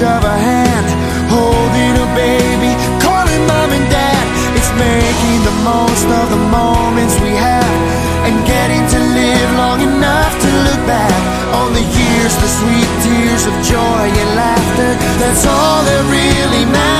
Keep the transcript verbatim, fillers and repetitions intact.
of a hand, holding a baby, calling mom and dad. It's making the most of the moments we have, and getting to live long enough to look back on the years, the sweet tears of joy and laughter. That's all that really matters.